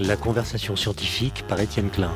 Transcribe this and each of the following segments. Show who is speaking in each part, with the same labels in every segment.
Speaker 1: La conversation scientifique par Étienne Klein.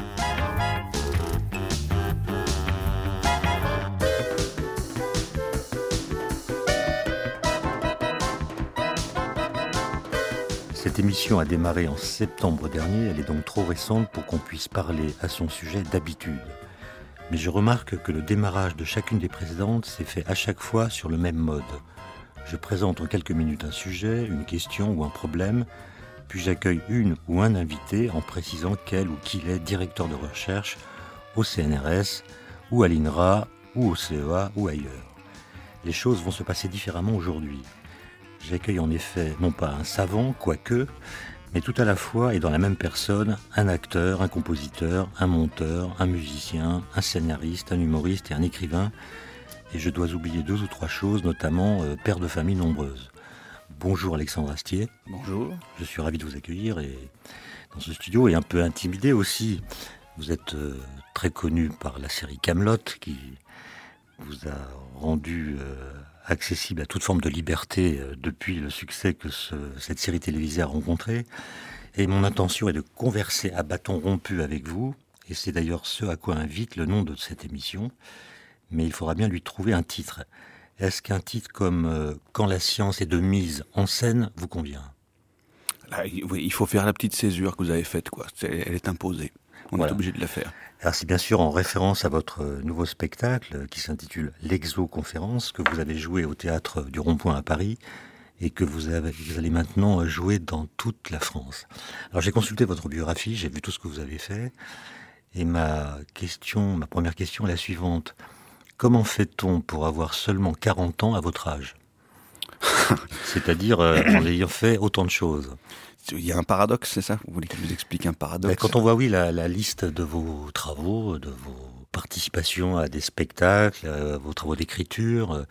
Speaker 1: Cette émission a démarré en septembre dernier, elle est donc trop récente pour qu'on puisse parler à son sujet d'habitude. Mais je remarque que le démarrage de chacune des précédentes s'est fait à chaque fois sur le même mode. Je présente en quelques minutes un sujet, une question ou un problème, puis j'accueille une ou un invité en précisant quel ou qui est directeur de recherche au CNRS, ou à l'INRA, ou au CEA, ou ailleurs. Les choses vont se passer différemment aujourd'hui. J'accueille en effet, non pas un savant, quoique, mais tout à la fois et dans la même personne, un acteur, un compositeur, un monteur, un musicien, un scénariste, un humoriste et un écrivain. Et je dois oublier 2 ou 3 choses, notamment père de famille nombreuse. Bonjour Alexandre Astier.
Speaker 2: Bonjour.
Speaker 1: Je suis ravi de vous accueillir dans ce studio et un peu intimidé aussi. Vous êtes très connu par la série Kaamelott qui vous a rendu accessible à toute forme de liberté depuis le succès que cette série télévisée a rencontré. Et mon intention est de converser à bâton rompu avec vous, et c'est d'ailleurs ce à quoi invite le nom de cette émission. Mais il faudra bien lui trouver un titre. Est-ce qu'un titre comme « Quand la science est de mise en scène » vous convient ?
Speaker 2: Là, oui, il faut faire la petite césure que vous avez faite, quoi. Elle est imposée. On est obligé de la faire.
Speaker 1: Alors c'est bien sûr en référence à votre nouveau spectacle qui s'intitule l'Exoconférence, que vous avez joué au Théâtre du Rond-Point à Paris et que vous allez maintenant jouer dans toute la France. Alors j'ai consulté votre biographie, j'ai vu tout ce que vous avez fait, et ma première question est la suivante. Comment fait-on pour avoir seulement 40 ans à votre âge ? C'est-à-dire en ayant fait autant de choses.
Speaker 2: Il y a un paradoxe, c'est ça ? Vous voulez que je vous explique un paradoxe ?
Speaker 1: Quand on voit, la liste de vos travaux, de vos participations à des spectacles, vos travaux d'écriture,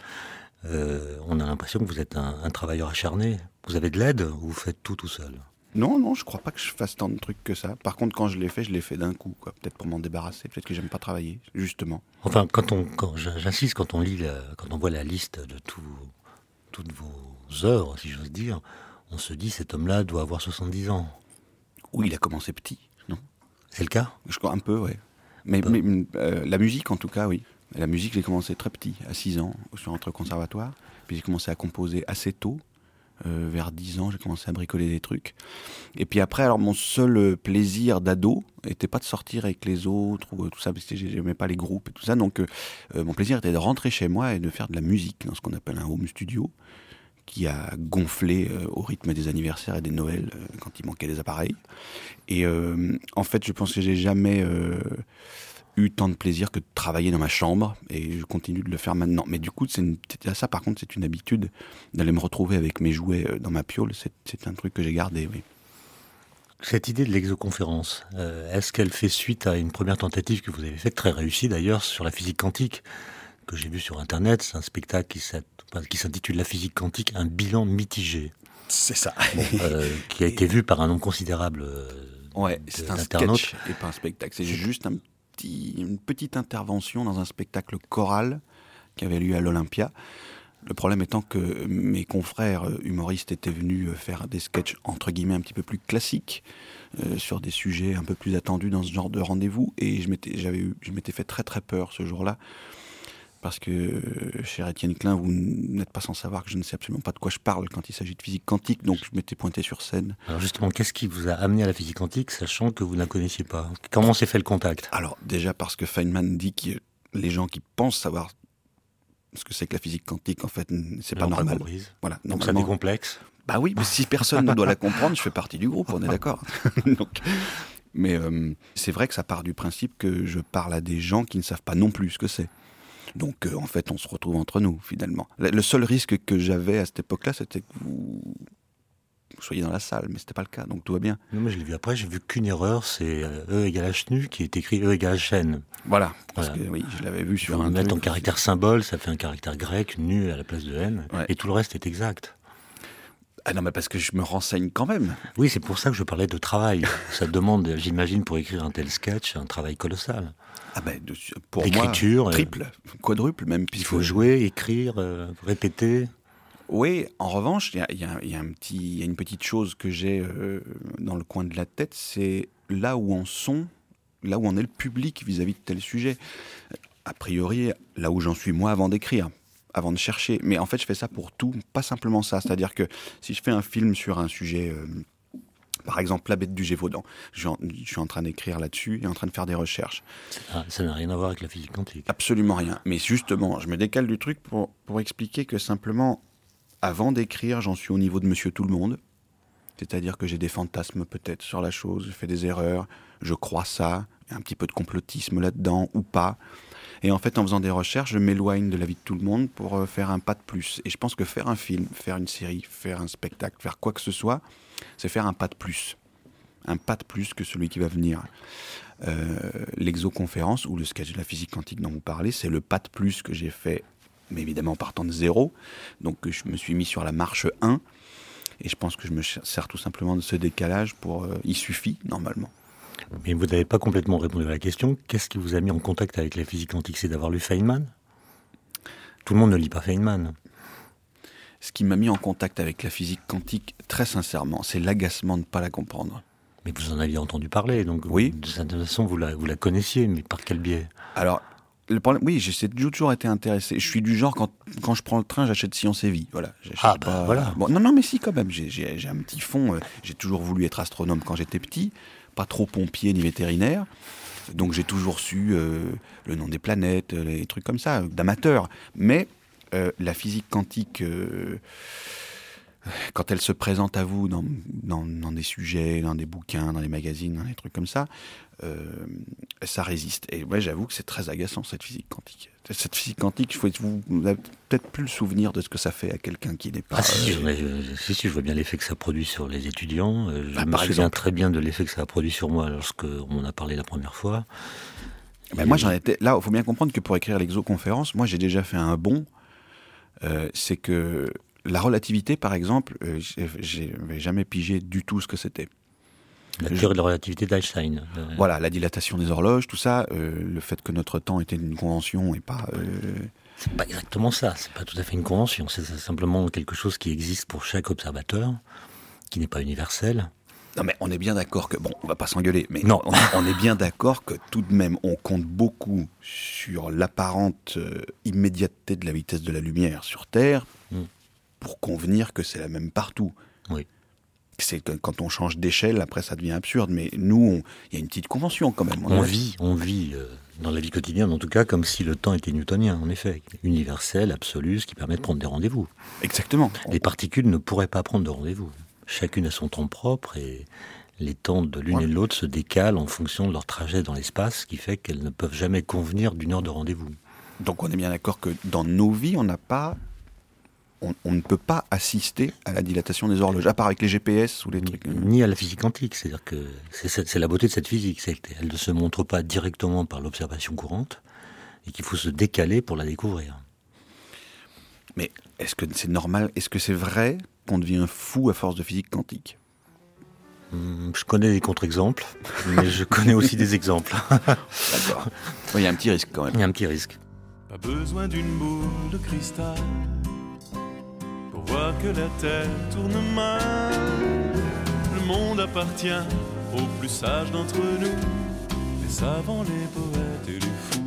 Speaker 1: on a l'impression que vous êtes un travailleur acharné. Vous avez de l'aide ou vous faites tout seul ?
Speaker 2: Non, je crois pas que je fasse tant de trucs que ça. Par contre, quand je l'ai fait d'un coup, quoi. Peut-être pour m'en débarrasser, peut-être que j'aime pas travailler, justement.
Speaker 1: Enfin, j'insiste, quand on voit la liste de toutes vos œuvres, si j'ose dire, on se dit, cet homme-là doit avoir 70 ans.
Speaker 2: Oui, il a commencé petit, non ?
Speaker 1: C'est le cas ?
Speaker 2: Je crois un peu, ouais. Mais la musique, en tout cas, oui. La musique, j'ai commencé très petit, à 6 ans. Je suis rentré au conservatoire. Puis j'ai commencé à composer assez tôt. Vers 10 ans, j'ai commencé à bricoler des trucs. Et puis après, alors mon seul plaisir d'ado n'était pas de sortir avec les autres ou tout ça, parce que j'aimais pas les groupes et tout ça. Donc mon plaisir était de rentrer chez moi et de faire de la musique dans ce qu'on appelle un home studio, qui a gonflé au rythme des anniversaires et des Noëls quand il manquait des appareils. Et en fait, je pense que j'ai jamais eu tant de plaisir que de travailler dans ma chambre, et je continue de le faire maintenant. Mais du coup, ça par contre, c'est une habitude d'aller me retrouver avec mes jouets dans ma piole. C'est un truc que j'ai gardé, oui.
Speaker 1: Cette idée de l'exoconférence, est-ce qu'elle fait suite à une première tentative que vous avez faite, très réussie d'ailleurs, sur la physique quantique, que j'ai vu sur Internet? C'est un spectacle qui s'intitule La physique quantique, un bilan mitigé.
Speaker 2: C'est ça.
Speaker 1: Qui a été vu par un nombre considérable
Speaker 2: c'est un
Speaker 1: d'internautes.
Speaker 2: Sketch et pas un spectacle. C'est juste une petite intervention dans un spectacle choral qui avait lieu à l'Olympia. Le problème étant que mes confrères humoristes étaient venus faire des sketchs entre guillemets un petit peu plus classiques sur des sujets un peu plus attendus dans ce genre de rendez-vous, et je m'étais fait très très peur ce jour-là, parce que, cher Étienne Klein, vous n'êtes pas sans savoir que je ne sais absolument pas de quoi je parle quand il s'agit de physique quantique, donc je m'étais pointé sur scène.
Speaker 1: Alors justement, qu'est-ce qui vous a amené à la physique quantique, sachant que vous ne la connaissiez pas ? Comment s'est fait le contact ?
Speaker 2: Alors déjà parce que Feynman dit que les gens qui pensent savoir ce que c'est que la physique quantique, en fait, c'est pas normal.
Speaker 1: Voilà. Donc ça décomplexe.
Speaker 2: Bah oui, mais si personne ne doit la comprendre, je fais partie du groupe, on est d'accord. Mais c'est vrai que ça part du principe que je parle à des gens qui ne savent pas non plus ce que c'est. Donc, en fait, on se retrouve entre nous, finalement. Le seul risque que j'avais à cette époque-là, c'était que vous soyez dans la salle, mais c'était pas le cas, donc tout va bien.
Speaker 1: Non, mais je l'ai vu après, j'ai vu qu'une erreur, c'est E égale H nu, qui est écrit E égale H.
Speaker 2: Parce que oui, je l'avais vu sur un truc.
Speaker 1: Mettre en caractère symbole, ça fait un caractère grec, nu à la place de N, et tout le reste est exact.
Speaker 2: Ah non, mais parce que je me renseigne quand même.
Speaker 1: Oui, c'est pour ça que je parlais de travail. Ça demande, j'imagine, pour écrire un tel sketch, un travail colossal.
Speaker 2: Ah ben, pour
Speaker 1: l'écriture,
Speaker 2: moi, triple, quadruple même.
Speaker 1: Il faut jouer, écrire, répéter.
Speaker 2: Oui, en revanche, il y a une petite chose que j'ai dans le coin de la tête, c'est là où en est le public vis-à-vis de tel sujet. A priori, là où j'en suis moi avant d'écrire, avant de chercher. Mais en fait, je fais ça pour tout, pas simplement ça. C'est-à-dire que si je fais un film sur un sujet, par exemple La Bête du Gévaudan, je suis en train d'écrire là-dessus et en train de faire des recherches.
Speaker 1: Ça n'a rien à voir avec la physique quantique.
Speaker 2: Absolument rien. Mais justement, je me décale du truc pour expliquer que simplement, avant d'écrire, j'en suis au niveau de Monsieur Tout-le-Monde. C'est-à-dire que j'ai des fantasmes peut-être sur la chose, je fais des erreurs, je crois ça, il y a un petit peu de complotisme là-dedans ou pas. Et en fait, en faisant des recherches, je m'éloigne de la vie de tout le monde pour faire un pas de plus. Et je pense que faire un film, faire une série, faire un spectacle, faire quoi que ce soit, c'est faire un pas de plus. Un pas de plus que celui qui va venir. L'exoconférence ou le sketch de la physique quantique dont vous parlez, c'est le pas de plus que j'ai fait, mais évidemment en partant de zéro. Donc je me suis mis sur la marche 1. Et je pense que je me sers tout simplement de ce décalage pour... il suffit, normalement.
Speaker 1: Mais vous n'avez pas complètement répondu à la question. Qu'est-ce qui vous a mis en contact avec la physique quantique? C'est d'avoir lu Feynman? Tout le monde ne lit pas Feynman.
Speaker 2: Ce qui m'a mis en contact avec la physique quantique, très sincèrement, c'est l'agacement de ne pas la comprendre.
Speaker 1: Mais vous en aviez entendu parler, donc
Speaker 2: oui.
Speaker 1: De cette façon, vous la connaissiez, mais par quel biais?
Speaker 2: Alors, le problème, oui, j'ai toujours été intéressé. Je suis du genre, quand je prends le train, j'achète Science et Vie. Voilà.
Speaker 1: Voilà.
Speaker 2: Bon, non, mais si, quand même. J'ai un petit fond. J'ai toujours voulu être astronome quand j'étais petit. Pas trop pompier ni vétérinaire. Donc j'ai toujours su le nom des planètes, les trucs comme ça, d'amateur. Mais la physique quantique, quand elle se présente à vous dans des sujets, dans des bouquins, dans des magazines, dans des trucs comme ça, ça résiste. Et ouais, j'avoue que c'est très agaçant, cette physique quantique. Cette physique quantique, vous n'avez peut-être plus le souvenir de ce que ça fait à quelqu'un qui n'est pas...
Speaker 1: si, je vois bien l'effet que ça produit sur les étudiants. Je me souviens
Speaker 2: exemple.
Speaker 1: très bien de l'effet que ça a produit sur moi lorsqu'on en a parlé la première fois.
Speaker 2: Moi, j'en étais... Là, il faut bien comprendre que pour écrire l'exoconférence, moi, j'ai déjà fait un bond. C'est que la relativité, par exemple, j'avais jamais pigé du tout ce que c'était.
Speaker 1: La théorie de la relativité d'Einstein.
Speaker 2: Voilà, la dilatation des horloges, tout ça, le fait que notre temps était une convention et pas...
Speaker 1: C'est pas exactement ça, c'est pas tout à fait une convention, c'est simplement quelque chose qui existe pour chaque observateur, qui n'est pas universel.
Speaker 2: Non mais on est bien d'accord que, bon, on va pas s'engueuler, mais
Speaker 1: non.
Speaker 2: on est bien d'accord que tout de même, on compte beaucoup sur l'apparente immédiateté de la vitesse de la lumière sur Terre pour convenir que c'est la même partout.
Speaker 1: Oui.
Speaker 2: C'est que quand on change d'échelle, après ça devient absurde. Mais nous, il y a une petite convention quand même.
Speaker 1: On vit dans la vie quotidienne, en tout cas, comme si le temps était newtonien, en effet. Universel, absolu, ce qui permet de prendre des rendez-vous.
Speaker 2: Exactement.
Speaker 1: Les particules ne pourraient pas prendre de rendez-vous. Chacune a son temps propre et les temps de l'une et de l'autre se décalent en fonction de leur trajet dans l'espace, ce qui fait qu'elles ne peuvent jamais convenir d'une heure de rendez-vous.
Speaker 2: Donc on est bien d'accord que dans nos vies, on n'a pas... On ne peut pas assister à la dilatation des horloges, à part avec les GPS ou les trucs.
Speaker 1: Ni à la physique quantique, c'est-à-dire que c'est la beauté de cette physique, c'est qu'elle ne se montre pas directement par l'observation courante, et qu'il faut se décaler pour la découvrir.
Speaker 2: Mais est-ce que c'est normal, est-ce que c'est vrai qu'on devient fou à force de physique quantique?
Speaker 1: Je connais des contre-exemples, mais je connais aussi des exemples.
Speaker 2: D'accord. Il y a un petit risque quand même.
Speaker 1: Il y a un petit risque.
Speaker 3: Pas besoin d'une boule de cristal pour voir que la Terre tourne mal. Le monde appartient aux plus sages d'entre nous, les savants, les poètes et les fous.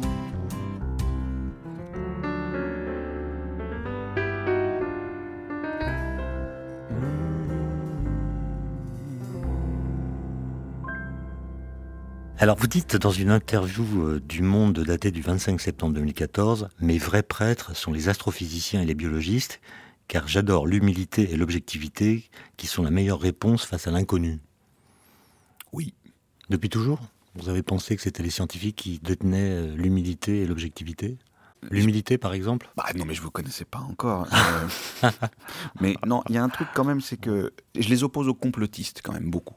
Speaker 1: Alors vous dites dans une interview du Monde datée du 25 septembre 2014, « Mes vrais prêtres sont les astrophysiciens et les biologistes, car j'adore l'humilité et l'objectivité qui sont la meilleure réponse face à l'inconnu. »
Speaker 2: Oui.
Speaker 1: Depuis toujours? Vous avez pensé que c'était les scientifiques qui détenaient l'humilité et l'objectivité? L'humilité, par exemple?
Speaker 2: Non, mais je ne vous connaissais pas encore. Mais non, il y a un truc quand même, c'est que je les oppose aux complotistes quand même, beaucoup.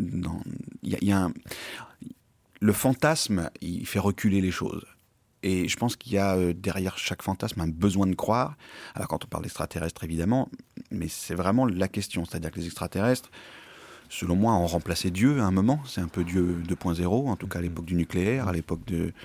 Speaker 2: Le fantasme, il fait reculer les choses. Et je pense qu'il y a derrière chaque fantasme un besoin de croire. Alors quand on parle d'extraterrestres, évidemment, mais c'est vraiment la question. C'est-à-dire que les extraterrestres, selon moi, ont remplacé Dieu à un moment. C'est un peu Dieu 2.0, en tout cas à l'époque du nucléaire, à l'époque de...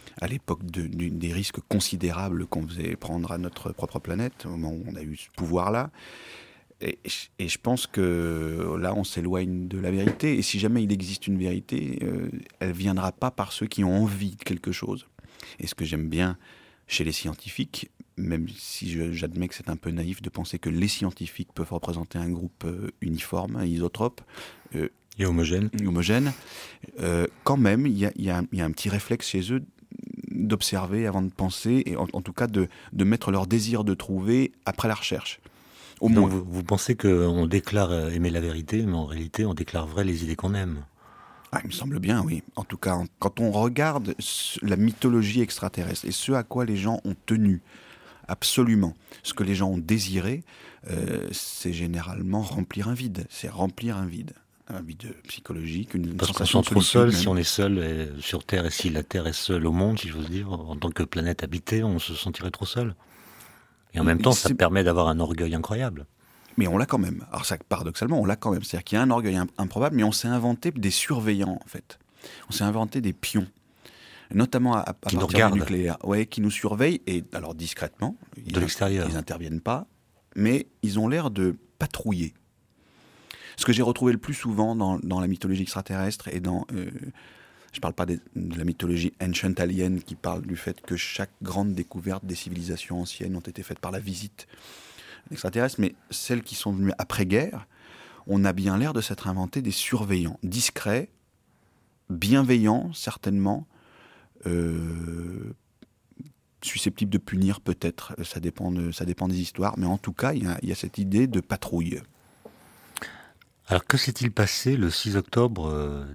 Speaker 2: à l'époque des risques considérables qu'on faisait prendre à notre propre planète, au moment où on a eu ce pouvoir-là. Et je pense que là, on s'éloigne de la vérité. Et si jamais il existe une vérité, elle ne viendra pas par ceux qui ont envie de quelque chose. Et ce que j'aime bien chez les scientifiques, même si j'admets que c'est un peu naïf de penser que les scientifiques peuvent représenter un groupe uniforme, isotrope,
Speaker 1: et homogène,
Speaker 2: quand même, il y a un petit réflexe chez eux d'observer avant de penser, et en tout cas de mettre leur désir de trouver après la recherche.
Speaker 1: Donc vous pensez qu'on déclare aimer la vérité, mais en réalité on déclare vrai les idées qu'on aime?
Speaker 2: Il me semble bien, oui. En tout cas, quand on regarde la mythologie extraterrestre et ce à quoi les gens ont tenu, absolument, ce que les gens ont désiré, c'est généralement remplir un vide. C'est remplir un vide psychologique, une
Speaker 1: Parce qu'on se
Speaker 2: sensation
Speaker 1: sent trop seul,
Speaker 2: même.
Speaker 1: si on est seul sur Terre, et si la Terre est seule au monde, si j'ose dire, en tant que planète habitée, on se sentirait trop seul. Et en même temps, ça permet d'avoir un orgueil incroyable.
Speaker 2: Mais on l'a quand même. Alors ça, paradoxalement, on l'a quand même. C'est-à-dire qu'il y a un orgueil improbable, mais on s'est inventé des surveillants, en fait. On s'est inventé des pions. Notamment à partir du nucléaire. Ouais, qui nous surveillent, et alors discrètement.
Speaker 1: De l'extérieur.
Speaker 2: Ils n'interviennent pas, mais ils ont l'air de patrouiller. Ce que j'ai retrouvé le plus souvent dans la mythologie extraterrestre et dans... je ne parle pas de la mythologie ancient alien qui parle du fait que chaque grande découverte des civilisations anciennes ont été faites par la visite extraterrestre, mais celles qui sont venues après-guerre, on a bien l'air de s'être inventé des surveillants, discrets, bienveillants certainement, susceptibles de punir peut-être, ça dépend des histoires, mais en tout cas il y a cette idée de patrouille.
Speaker 1: Alors que s'est-il passé le 6 octobre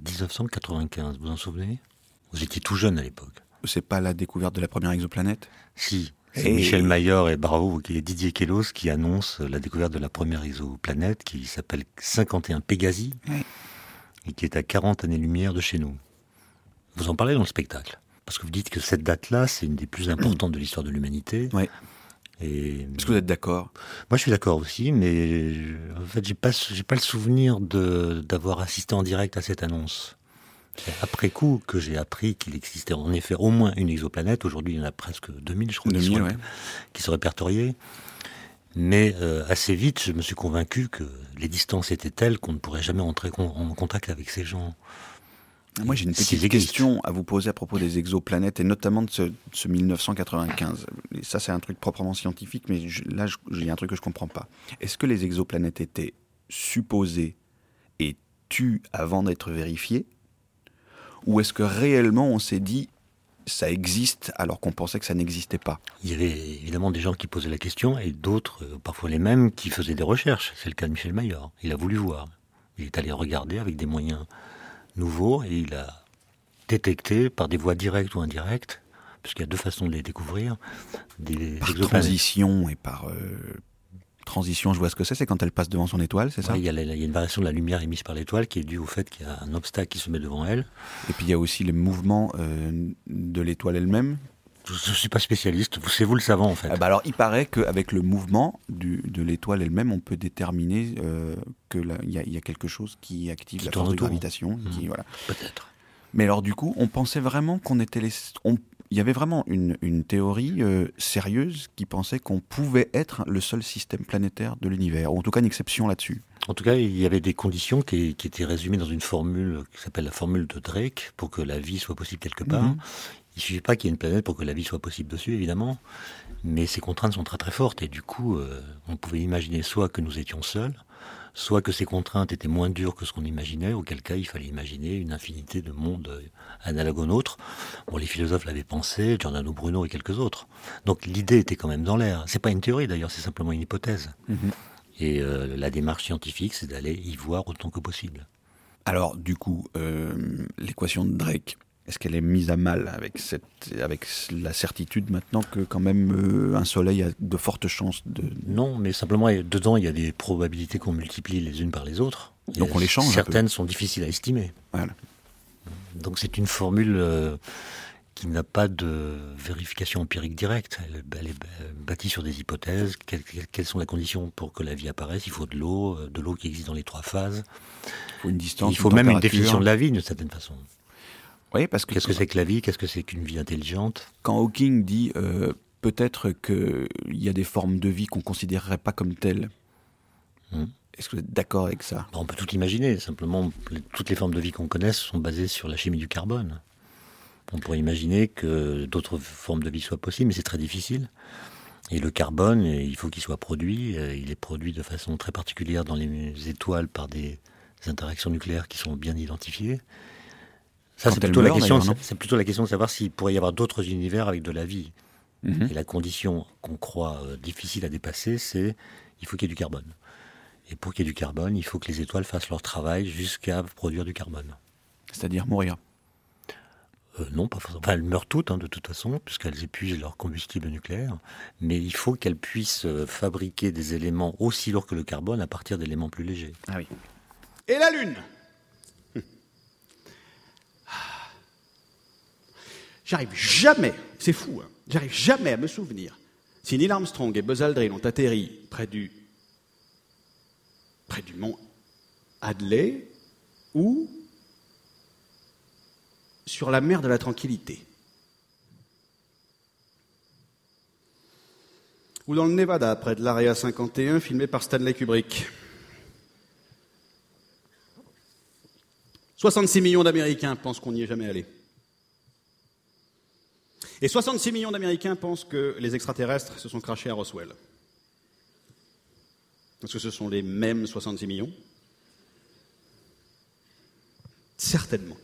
Speaker 1: 1995, vous en souvenez? Vous étiez tout jeune à l'époque.
Speaker 2: C'est pas la découverte de la première exoplanète?
Speaker 1: Si. C'est Michel Mayor et Didier Queloz qui annoncent la découverte de la première exoplanète qui s'appelle 51 Pégasi et qui est à 40 années-lumière de chez nous. Vous en parlez dans le spectacle. Parce que vous dites que cette date-là, c'est une des plus importantes de l'histoire de l'humanité.
Speaker 2: Oui.
Speaker 1: Est-ce
Speaker 2: que vous êtes d'accord?
Speaker 1: Moi, je suis d'accord aussi, mais en fait, j'ai pas le souvenir d'avoir assisté en direct à cette annonce. C'est après coup que j'ai appris qu'il existait en effet au moins une exoplanète. Aujourd'hui, il y en a presque 2000, je crois, qui sont répertoriés. Mais assez vite, je me suis convaincu que les distances étaient telles qu'on ne pourrait jamais entrer en contact avec ces gens.
Speaker 2: Moi, j'ai une petite question à vous poser à propos des exoplanètes, et notamment de ce 1995. Et ça, c'est un truc proprement scientifique, mais là, il y a un truc que je ne comprends pas. Est-ce que les exoplanètes étaient supposées et tues avant d'être vérifiées? Ou est-ce que réellement, on s'est dit, ça existe, alors qu'on pensait que ça n'existait pas?
Speaker 1: Il y avait évidemment des gens qui posaient la question, et d'autres, parfois les mêmes, qui faisaient des recherches. C'est le cas de Michel Mayor. Il a voulu voir. Il est allé regarder avec des moyens nouveau, et il a détecté par des voies directes ou indirectes, puisqu'il y a deux façons de les découvrir, des
Speaker 2: exoplanètes. Transition et par transition, je vois ce que c'est quand elle passe devant son étoile, c'est ça?
Speaker 1: Il y a une variation de la lumière émise par l'étoile qui est due au fait qu'il y a un obstacle qui se met devant elle.
Speaker 2: Et puis il y a aussi le mouvement de l'étoile elle-même.
Speaker 1: Je ne suis pas spécialiste, c'est vous le savant en fait.
Speaker 2: Alors il paraît qu'avec le mouvement de l'étoile elle-même, on peut déterminer qu'il y a quelque chose qui active la force de gravitation. Voilà.
Speaker 1: Peut-être.
Speaker 2: Mais alors du coup, on pensait vraiment qu'on était il y avait vraiment une théorie sérieuse qui pensait qu'on pouvait être le seul système planétaire de l'univers, ou en tout cas une exception là-dessus.
Speaker 1: En tout cas, il y avait des conditions qui étaient résumées dans une formule qui s'appelle la formule de Drake pour que la vie soit possible quelque part. Il ne suffit pas qu'il y ait une planète pour que la vie soit possible dessus, évidemment, mais ces contraintes sont très très fortes, et du coup, on pouvait imaginer soit que nous étions seuls, soit que ces contraintes étaient moins dures que ce qu'on imaginait, auquel cas il fallait imaginer une infinité de mondes analogues aux nôtres. Bon, les philosophes l'avaient pensé, Giordano Bruno et quelques autres. Donc l'idée était quand même dans l'air. C'est pas une théorie d'ailleurs, c'est simplement une hypothèse. Et la démarche scientifique, c'est d'aller y voir autant que possible.
Speaker 2: Alors du coup, l'équation de Drake, est-ce qu'elle est mise à mal avec la certitude maintenant que quand même un soleil a de fortes chances de...
Speaker 1: Non, mais simplement dedans il y a des probabilités qu'on multiplie les unes par les autres.
Speaker 2: Donc on les change.
Speaker 1: Certaines sont difficiles à estimer.
Speaker 2: Voilà.
Speaker 1: Donc c'est une formule qui n'a pas de vérification empirique directe. Elle est bâtie sur des hypothèses. Quelles sont les conditions pour que la vie apparaisse? Il faut de l'eau qui existe dans les trois phases.
Speaker 2: Il faut une distance.
Speaker 1: Il faut même une définition de la vie d'une certaine façon.
Speaker 2: Oui, parce que...
Speaker 1: Qu'est-ce que c'est que la vie? Qu'est-ce que c'est qu'une vie intelligente?
Speaker 2: Quand Hawking dit peut-être qu'il y a des formes de vie qu'on ne considérerait pas comme telles, est-ce que vous êtes d'accord avec ça?
Speaker 1: On peut tout imaginer. Simplement, toutes les formes de vie qu'on connaisse sont basées sur la chimie du carbone. On pourrait imaginer que d'autres formes de vie soient possibles, mais c'est très difficile. Et le carbone, il faut qu'il soit produit. Il est produit de façon très particulière dans les étoiles par des interactions nucléaires qui sont bien identifiées. Ça, c'est plutôt la question de savoir s'il pourrait y avoir d'autres univers avec de la vie. Et la condition qu'on croit difficile à dépasser, c'est il faut qu'il y ait du carbone. Et pour qu'il y ait du carbone, il faut que les étoiles fassent leur travail jusqu'à produire du carbone.
Speaker 2: C'est-à-dire mourir?
Speaker 1: Non, pas forcément. Enfin, elles meurent toutes, de toute façon, puisqu'elles épuisent leur combustible nucléaire. Mais il faut qu'elles puissent fabriquer des éléments aussi lourds que le carbone à partir d'éléments plus légers.
Speaker 4: Ah oui. Et la Lune? J'arrive jamais, c'est fou, j'arrive jamais à me souvenir si Neil Armstrong et Buzz Aldrin ont atterri près du mont Hadley ou sur la mer de la Tranquillité. Ou dans le Nevada, près de l'Area 51, filmé par Stanley Kubrick. 66 millions d'Américains pensent qu'on n'y est jamais allé. Et 66 millions d'Américains pensent que les extraterrestres se sont crachés à Roswell. Est-ce que ce sont les mêmes 66 millions? Certainement.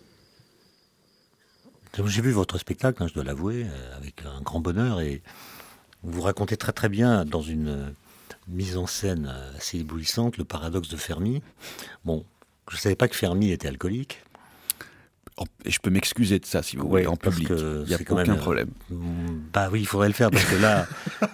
Speaker 1: J'ai vu votre spectacle, je dois l'avouer, avec un grand bonheur. Et vous racontez très très bien, dans une mise en scène assez éblouissante, le paradoxe de Fermi. Bon, je ne savais pas que Fermi était alcoolique.
Speaker 2: Et je peux m'excuser de ça si vous voulez, en public. Il n'y a aucun problème.
Speaker 1: Bah oui, il faudrait le faire parce que là,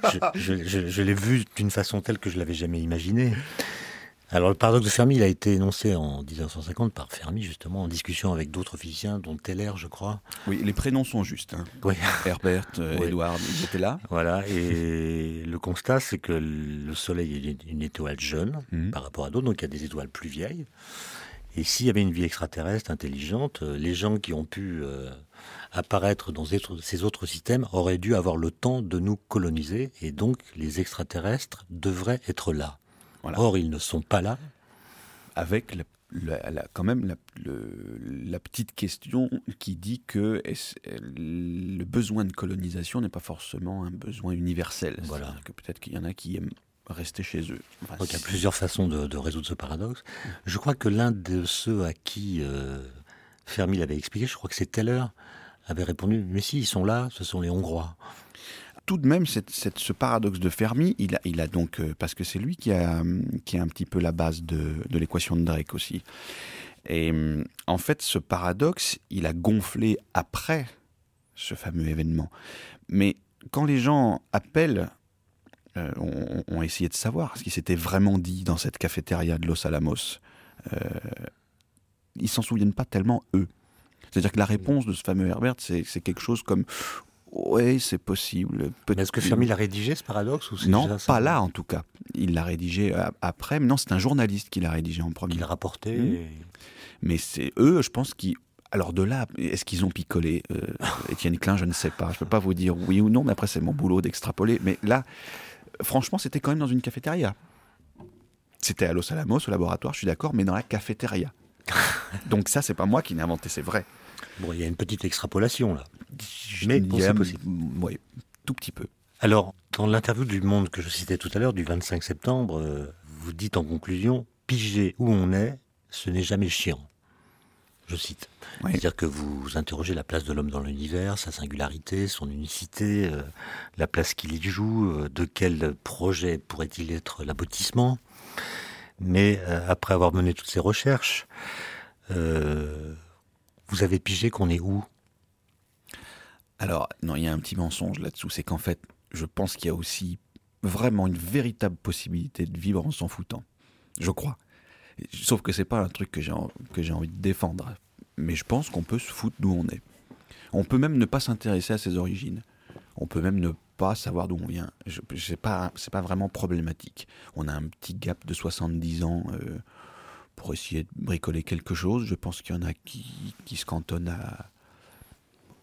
Speaker 1: je l'ai vu d'une façon telle que je ne l'avais jamais imaginé. Alors le paradoxe de Fermi, il a été énoncé en 1950 par Fermi, justement, en discussion avec d'autres physiciens, dont Teller, je crois.
Speaker 2: Oui, les prénoms sont justes.
Speaker 1: Oui.
Speaker 2: Herbert, Edward, ils étaient là.
Speaker 1: Voilà, et le constat, c'est que le Soleil est une étoile jeune par rapport à d'autres, donc il y a des étoiles plus vieilles. Et s'il y avait une vie extraterrestre intelligente, les gens qui ont pu apparaître dans ces autres systèmes auraient dû avoir le temps de nous coloniser, et donc les extraterrestres devraient être là. Voilà. Or, ils ne sont pas là.
Speaker 2: Avec quand même la petite question qui dit que le besoin de colonisation n'est pas forcément un besoin universel.
Speaker 1: Voilà.
Speaker 2: Que peut-être qu'il y en a qui aiment rester chez eux.
Speaker 1: Enfin, donc il y a plusieurs façons de résoudre ce paradoxe. Je crois que l'un de ceux à qui Fermi l'avait expliqué, je crois que c'est Teller, avait répondu « Mais si, ils sont là, ce sont les Hongrois ».
Speaker 2: Tout de même, ce paradoxe de Fermi, il a donc, parce que c'est lui qui a un petit peu la base de l'équation de Drake aussi. Et en fait, ce paradoxe, il a gonflé après ce fameux événement. Mais quand les gens appellent, ont essayé de savoir ce qui s'était vraiment dit dans cette cafétéria de Los Alamos, ils s'en souviennent pas tellement, eux. C'est-à-dire que la réponse de ce fameux Herbert, c'est quelque chose comme... Oui, c'est possible.
Speaker 1: Mais est-ce que Fermi l'a rédigé, ce paradoxe, ou
Speaker 2: non, pas là en tout cas. Il l'a rédigé après, mais non, c'est un journaliste qui l'a rédigé en premier.
Speaker 1: Il l'a rapporté.
Speaker 2: Mais c'est eux, je pense, qui... Alors de là, est-ce qu'ils ont picolé Étienne Klein, je ne sais pas. Je ne peux pas vous dire oui ou non, mais après c'est mon boulot d'extrapoler. Mais là, franchement, c'était quand même dans une cafétéria. C'était à Los Alamos, au laboratoire, je suis d'accord, mais dans la cafétéria. Donc ça, c'est pas moi qui l'ai inventé, c'est vrai.
Speaker 1: Bon, il y a une petite extrapolation là. Mais bon, c'est possible.
Speaker 2: Oui, tout petit peu.
Speaker 1: Alors, dans l'interview du Monde que je citais tout à l'heure, du 25 septembre, vous dites en conclusion « Piger où on est, ce n'est jamais chiant ». Je cite. Oui. C'est-à-dire que vous interrogez la place de l'homme dans l'univers, sa singularité, son unicité, la place qu'il y joue, de quel projet pourrait-il être l'aboutissement. Mais après avoir mené toutes ces recherches, vous avez pigé qu'on est où ?
Speaker 2: Alors, non, il y a un petit mensonge là-dessous, c'est qu'en fait, je pense qu'il y a aussi vraiment une véritable possibilité de vivre en s'en foutant. Je crois. Sauf que c'est pas un truc que j'ai envie de défendre. Mais je pense qu'on peut se foutre d'où on est. On peut même ne pas s'intéresser à ses origines. On peut même ne pas savoir d'où on vient. C'est pas vraiment problématique. On a un petit gap de 70 ans pour essayer de bricoler quelque chose. Je pense qu'il y en a qui se cantonnent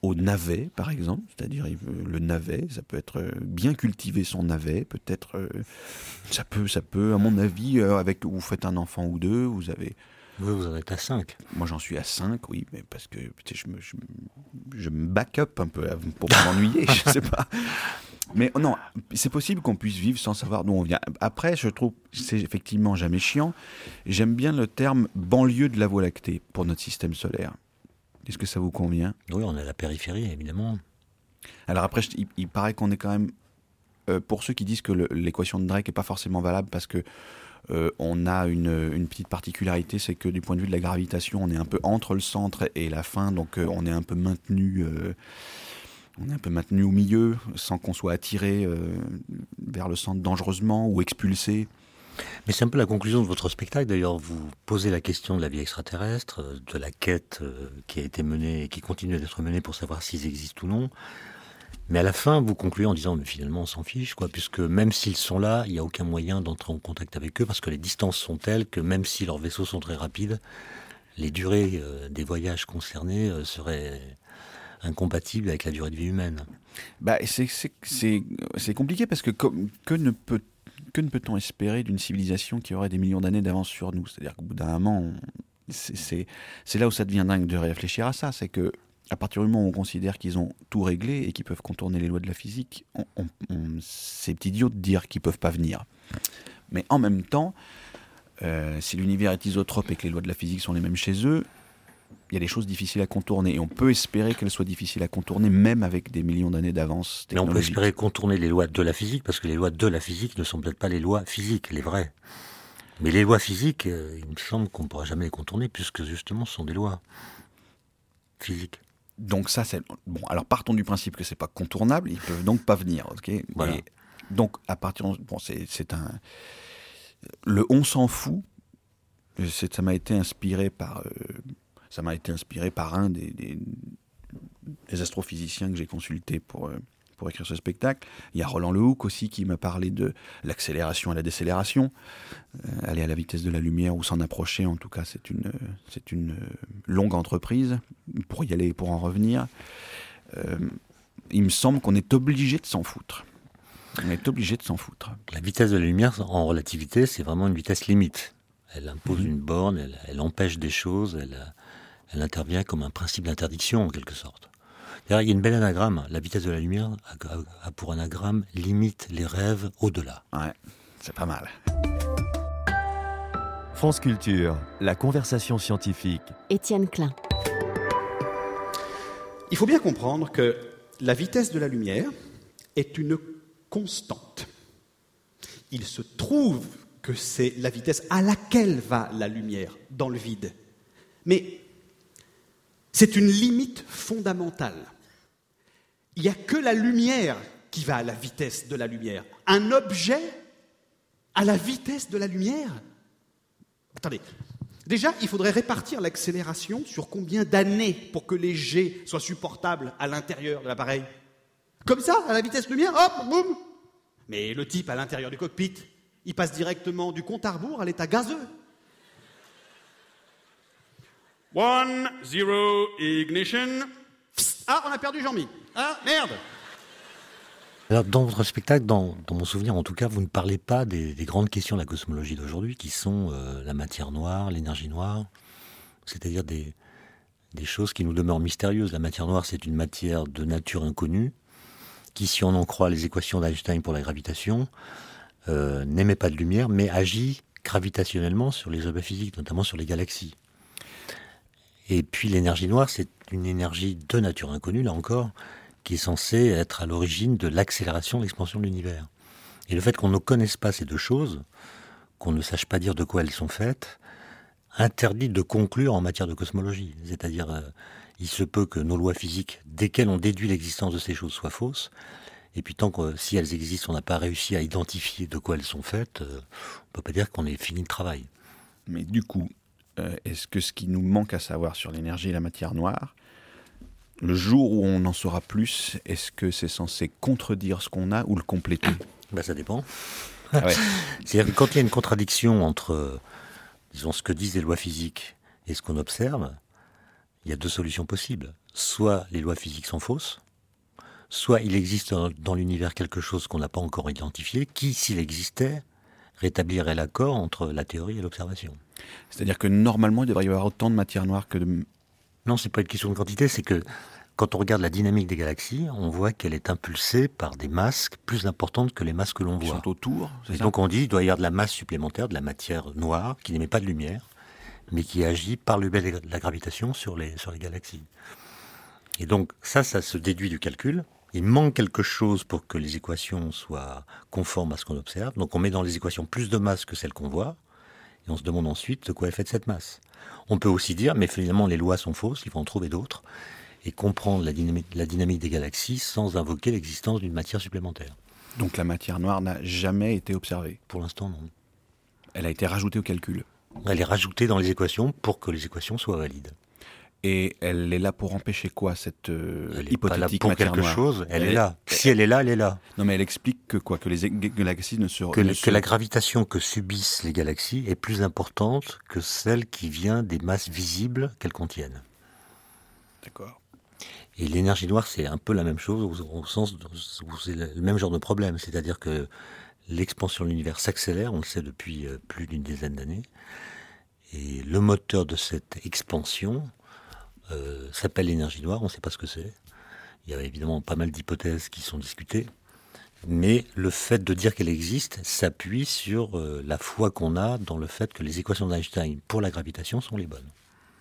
Speaker 2: au navet, par exemple, c'est-à-dire le navet, ça peut être bien cultiver son navet, peut-être, ça peut, à mon avis, vous faites un enfant ou deux, vous avez...
Speaker 1: Oui, vous en êtes à 5.
Speaker 2: Moi, j'en suis à 5, oui, mais parce que je me back up un peu pour pas m'ennuyer, je sais pas. Mais non, c'est possible qu'on puisse vivre sans savoir d'où on vient. Après, je trouve que c'est effectivement jamais chiant. J'aime bien le terme banlieue de la Voie lactée pour notre système solaire. Est-ce que ça vous convient ?
Speaker 1: Oui, on est à la périphérie, évidemment.
Speaker 2: Alors après, il paraît qu'on est quand même... pour ceux qui disent que l'équation de Drake n'est pas forcément valable parce que on a une petite particularité, c'est que du point de vue de la gravitation, on est un peu entre le centre et la fin, donc on est un peu maintenu... on est un peu maintenu au milieu, sans qu'on soit attiré vers le centre dangereusement ou expulsé.
Speaker 1: Mais c'est un peu la conclusion de votre spectacle. D'ailleurs, vous posez la question de la vie extraterrestre, de la quête qui a été menée et qui continue d'être menée pour savoir s'ils existent ou non. Mais à la fin, vous concluez en disant, mais finalement, on s'en fiche, quoi, puisque même s'ils sont là, il n'y a aucun moyen d'entrer en contact avec eux, parce que les distances sont telles que même si leurs vaisseaux sont très rapides, les durées des voyages concernés seraient incompatibles avec la durée de vie humaine.
Speaker 2: Bah, c'est compliqué parce que que ne peut-on espérer d'une civilisation qui aurait des millions d'années d'avance sur nous ? C'est-à-dire qu'au bout d'un moment, c'est là où ça devient dingue de réfléchir à ça, c'est que à partir du moment où on considère qu'ils ont tout réglé et qu'ils peuvent contourner les lois de la physique, c'est idiot de dire qu'ils ne peuvent pas venir. Mais en même temps, si l'univers est isotrope et que les lois de la physique sont les mêmes chez eux, il y a des choses difficiles à contourner. Et on peut espérer qu'elles soient difficiles à contourner, même avec des millions d'années d'avance technologique.
Speaker 1: Mais on peut espérer contourner les lois de la physique, parce que les lois de la physique ne sont peut-être pas les lois physiques, les vraies. Mais les lois physiques, il me semble qu'on ne pourra jamais les contourner, puisque justement, ce sont des lois physiques.
Speaker 2: Donc ça, c'est... Bon, alors partons du principe que c'est pas contournable, ils peuvent donc pas venir, ok ?
Speaker 1: Voilà.
Speaker 2: Et donc, à partir... Bon, c'est un... Le « on s'en fout », ça m'a été inspiré par un des astrophysiciens que j'ai consulté pour écrire ce spectacle. Il y a Roland Lehoucq aussi qui m'a parlé de l'accélération et la décélération. Aller à la vitesse de la lumière ou s'en approcher, en tout cas, c'est une longue entreprise pour y aller, pour en revenir. Il me semble qu'on est obligé de s'en foutre. On est obligé de s'en foutre.
Speaker 1: La vitesse de la lumière, en relativité, c'est vraiment une vitesse limite. Elle impose une borne, elle empêche des choses, elle intervient comme un principe d'interdiction, en quelque sorte. D'ailleurs, il y a une belle anagramme. La vitesse de la lumière a pour anagramme « limite les rêves au-delà ».
Speaker 2: Ouais, c'est pas mal.
Speaker 5: France Culture, la conversation scientifique.
Speaker 6: Étienne Klein.
Speaker 4: Il faut bien comprendre que la vitesse de la lumière est une constante. Il se trouve que c'est la vitesse à laquelle va la lumière dans le vide. Mais c'est une limite fondamentale. Il n'y a que la lumière qui va à la vitesse de la lumière. Un objet à la vitesse de la lumière ? Attendez, déjà, il faudrait répartir l'accélération sur combien d'années pour que les jets soient supportables à l'intérieur de l'appareil ? Comme ça, à la vitesse lumière, hop, boum ! Mais le type à l'intérieur du cockpit, il passe directement du compte à rebours à l'état gazeux. 1, 0, ignition. Ah, on a perdu Jean-Mi. Ah, merde.
Speaker 1: Alors, dans votre spectacle, dans mon souvenir en tout cas, vous ne parlez pas des grandes questions de la cosmologie d'aujourd'hui, qui sont la matière noire, l'énergie noire, c'est-à-dire des choses qui nous demeurent mystérieuses. La matière noire, c'est une matière de nature inconnue, qui, si on en croit les équations d'Einstein pour la gravitation, n'émet pas de lumière, mais agit gravitationnellement sur les objets physiques, notamment sur les galaxies. Et puis l'énergie noire, c'est une énergie de nature inconnue, là encore, qui est censée être à l'origine de l'accélération de l'expansion de l'univers. Et le fait qu'on ne connaisse pas ces deux choses, qu'on ne sache pas dire de quoi elles sont faites, interdit de conclure en matière de cosmologie. C'est-à-dire, il se peut que nos lois physiques, desquelles on déduit l'existence de ces choses, soient fausses. Et puis tant que si elles existent, on n'a pas réussi à identifier de quoi elles sont faites, on ne peut pas dire qu'on ait fini le travail.
Speaker 2: Mais du coup, est-ce que ce qui nous manque à savoir sur l'énergie et la matière noire, le jour où on en saura plus, est-ce que c'est censé contredire ce qu'on a ou le compléter ?
Speaker 1: Ça dépend.
Speaker 2: Ah ouais.
Speaker 1: C'est-à-dire que quand il y a une contradiction entre, disons, ce que disent les lois physiques et ce qu'on observe, il y a deux solutions possibles. soit les lois physiques sont fausses, soit il existe dans l'univers quelque chose qu'on n'a pas encore identifié, qui, s'il existait, rétablirait l'accord entre la théorie et l'observation.
Speaker 2: C'est-à-dire que normalement, il devrait y avoir autant de matière noire que de...
Speaker 1: Non, c'est pas une question de quantité, c'est que quand on regarde la dynamique des galaxies, on voit qu'elle est impulsée par des masses plus importantes que les masses que l'on
Speaker 2: qui
Speaker 1: voit.
Speaker 2: sont autour.
Speaker 1: Et donc on dit qu'il doit y avoir de la masse supplémentaire, de la matière noire, qui n'émet pas de lumière, mais qui agit par le biais de la gravitation sur les galaxies. Et donc ça se déduit du calcul. Il manque quelque chose pour que les équations soient conformes à ce qu'on observe. Donc on met dans les équations plus de masse que celle qu'on voit, et on se demande ensuite de quoi est faite cette masse. On peut aussi dire, mais finalement les lois sont fausses, il faut en trouver d'autres, et comprendre la dynamique des galaxies sans invoquer l'existence d'une matière supplémentaire.
Speaker 2: Donc la matière noire n'a jamais été observée.
Speaker 1: Pour l'instant, non.
Speaker 2: Elle a été rajoutée au calcul.
Speaker 1: Elle est rajoutée dans les équations pour que les équations soient valides.
Speaker 2: Et elle est là pour empêcher quoi, cette
Speaker 1: Elle n'est
Speaker 2: hypothétique
Speaker 1: pas là pour
Speaker 2: matière
Speaker 1: quelque
Speaker 2: noire
Speaker 1: chose, elle est là. Si elle est là, elle est là.
Speaker 2: Non, mais elle explique que quoi, que les galaxies ne se...
Speaker 1: Que la gravitation que subissent les galaxies est plus importante que celle qui vient des masses visibles qu'elles contiennent.
Speaker 2: D'accord.
Speaker 1: Et l'énergie noire, c'est un peu la même chose, au sens où c'est le même genre de problème. C'est-à-dire que l'expansion de l'univers s'accélère, on le sait depuis plus d'une dizaine d'années. Et le moteur de cette expansion s'appelle l'énergie noire, on ne sait pas ce que c'est. Il y a évidemment pas mal d'hypothèses qui sont discutées. Mais le fait de dire qu'elle existe s'appuie sur la foi qu'on a dans le fait que les équations d'Einstein pour la gravitation sont les bonnes.